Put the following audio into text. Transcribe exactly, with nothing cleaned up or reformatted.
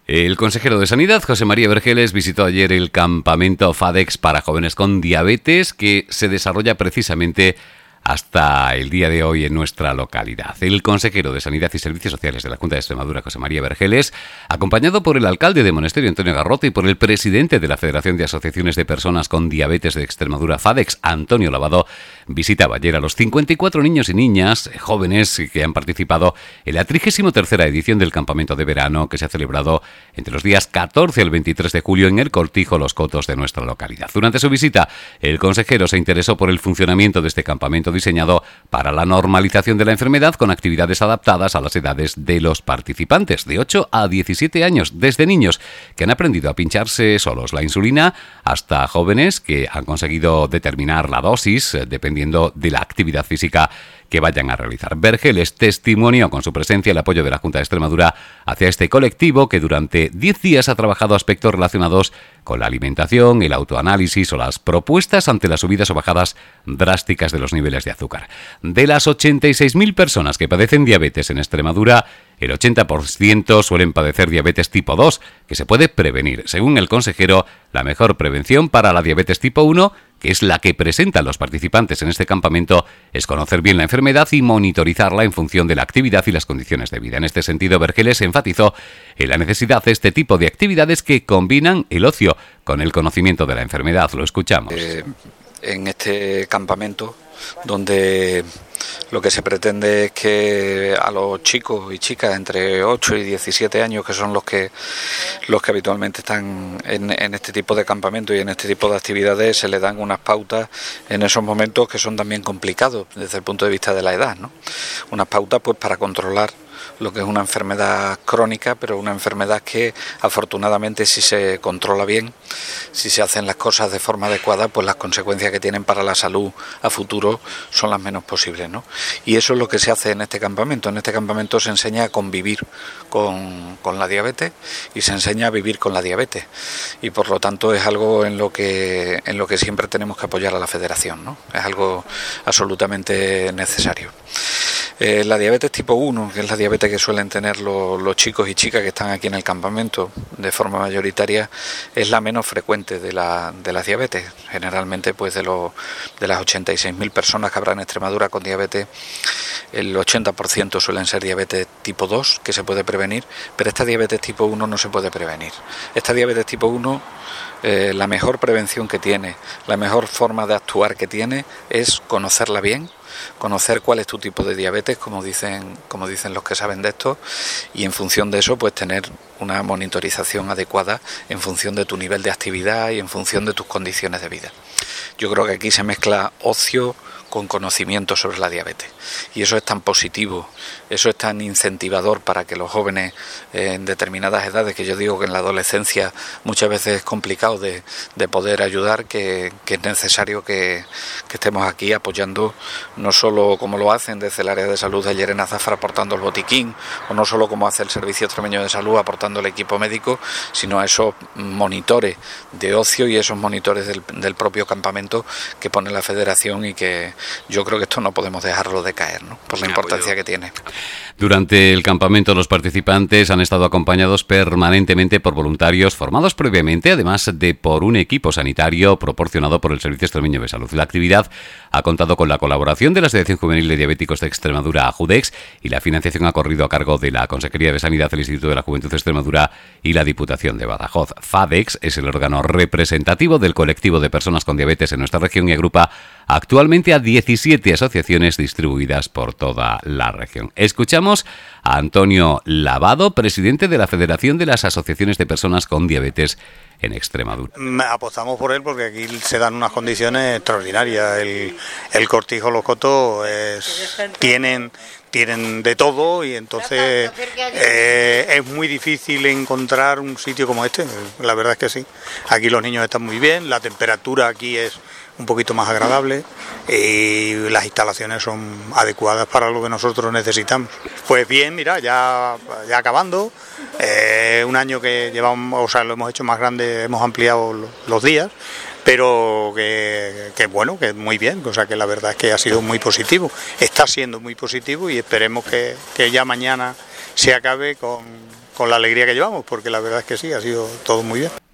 El consejero de Sanidad, José María Vergeles, visitó ayer el campamento FADEX para jóvenes con diabetes que se desarrolla precisamente hasta el día de hoy en nuestra localidad. El consejero de Sanidad y Servicios Sociales de la Junta de Extremadura, José María Vergeles, acompañado por el alcalde de Monesterio, Antonio Garrote, y por el presidente de la Federación de Asociaciones de Personas con Diabetes de Extremadura, FADEX, Antonio Lavado, visitaba ayer a los cincuenta y cuatro niños y niñas jóvenes que han participado en la trigésima tercera edición del campamento de verano que se ha celebrado entre los días catorce al veintitrés de julio en el Cortijo Los Cotos de nuestra localidad. Durante su visita, el consejero se interesó por el funcionamiento de este campamento diseñado para la normalización de la enfermedad con actividades adaptadas a las edades de los participantes, de ocho a diecisiete años, desde niños que han aprendido a pincharse solos la insulina hasta jóvenes que han conseguido determinar la dosis dependiendo de la actividad física que vayan a realizar. Vergeles testimonió con su presencia el apoyo de la Junta de Extremadura hacia este colectivo que durante diez días ha trabajado aspectos relacionados con la alimentación, el autoanálisis o las propuestas ante las subidas o bajadas drásticas de los niveles de azúcar. De las ochenta y seis mil personas que padecen diabetes en Extremadura, el ochenta por ciento suelen padecer diabetes tipo dos, que se puede prevenir. Según el consejero, la mejor prevención para la diabetes tipo uno, que es la que presentan los participantes en este campamento, es conocer bien la enfermedad y monitorizarla en función de la actividad y las condiciones de vida. En este sentido, Vergeles enfatizó en la necesidad de este tipo de actividades que combinan el ocio con el conocimiento de la enfermedad. Lo escuchamos. Eh, en este campamento, donde lo que se pretende es que a los chicos y chicas entre ocho y diecisiete años, que son los que los que habitualmente están en, en este tipo de campamento y en este tipo de actividades, se les dan unas pautas en esos momentos que son también complicados desde el punto de vista de la edad, ¿no? Unas pautas pues para controlar lo que es una enfermedad crónica, pero una enfermedad que afortunadamente, si se controla bien, si se hacen las cosas de forma adecuada, pues las consecuencias que tienen para la salud a futuro son las menos posibles, ¿no? Y eso es lo que se hace en este campamento. En este campamento se enseña a convivir con, con la diabetes y se enseña a vivir con la diabetes, y por lo tanto es algo en lo que en lo que siempre tenemos que apoyar a la Federación, ¿no? Es algo absolutamente necesario. Eh, la diabetes tipo uno, que es la diabetes que suelen tener los, los chicos y chicas que están aquí en el campamento de forma mayoritaria, es la menos frecuente de, la, de las diabetes. Generalmente, pues de, los, de las ochenta y seis mil personas que habrá en Extremadura con diabetes, el ochenta por ciento suelen ser diabetes tipo dos, que se puede prevenir, pero esta diabetes tipo uno no se puede prevenir. Esta diabetes tipo uno, eh, la mejor prevención que tiene, la mejor forma de actuar que tiene es conocerla bien, conocer cuál es tu tipo de diabetes, como dicen, como dicen los que saben de esto, y en función de eso, pues tener una monitorización adecuada en función de tu nivel de actividad y en función de tus condiciones de vida. Yo creo que aquí se mezcla ocio con conocimiento sobre la diabetes, y eso es tan positivo, eso es tan incentivador para que los jóvenes eh, en determinadas edades, que yo digo que en la adolescencia muchas veces es complicado de, de poder ayudar, que, que es necesario que, que estemos aquí apoyando, no solo como lo hacen desde el área de salud de Llerena Zafra aportando el botiquín, o no solo como hace el Servicio Extremeño de Salud aportando el equipo médico, sino a esos monitores de ocio y esos monitores del, del propio campamento que pone la Federación, y que yo creo que esto no podemos dejarlo de caer, ¿no? Por la importancia que tiene. Durante el campamento, los participantes han estado acompañados permanentemente por voluntarios formados previamente, además de por un equipo sanitario proporcionado por el Servicio Extremeño de Salud. La actividad ha contado con la colaboración de la Asociación Juvenil de Diabéticos de Extremadura, AJUDEX, y la financiación ha corrido a cargo de la Consejería de Sanidad, el Instituto de la Juventud de Extremadura y la Diputación de Badajoz. FADEX es el órgano representativo del colectivo de personas con diabetes en nuestra región y agrupa actualmente a diecisiete asociaciones distribuidas por toda la región. Escuchamos a Antonio Lavado, presidente de la Federación de las Asociaciones de Personas con Diabetes en Extremadura. Apostamos por él porque aquí se dan unas condiciones extraordinarias. El, el Cortijo Los Cotos es, tienen... tienen de todo, y entonces eh, es muy difícil encontrar un sitio como este, la verdad es que sí. Aquí los niños están muy bien, la temperatura aquí es un poquito más agradable y las instalaciones son adecuadas para lo que nosotros necesitamos. Pues bien, mira, ya, ya acabando, eh, un año que llevamos, o sea, lo hemos hecho más grande, hemos ampliado los días, pero que, que bueno, que muy bien, o sea que la verdad es que ha sido muy positivo, está siendo muy positivo, y esperemos que, que ya mañana se acabe con, con la alegría que llevamos, porque la verdad es que sí, ha sido todo muy bien.